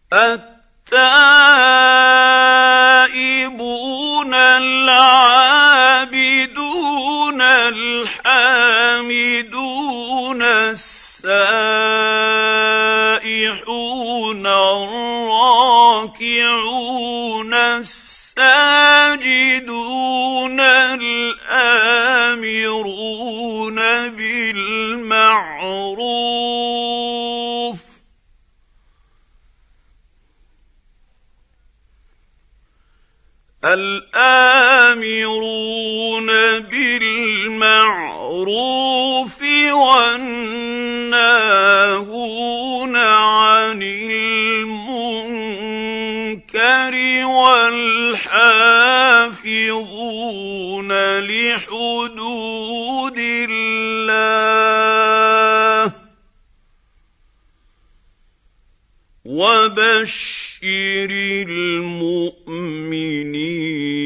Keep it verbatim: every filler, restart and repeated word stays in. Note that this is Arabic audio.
التائبون العابدون الحامدون السائحون الراكعون الساجدون الآمرون بالمعروف الآمرون بالمعروف والناهون عن المنكر والحافظون لحدود الله وبشر المؤمنين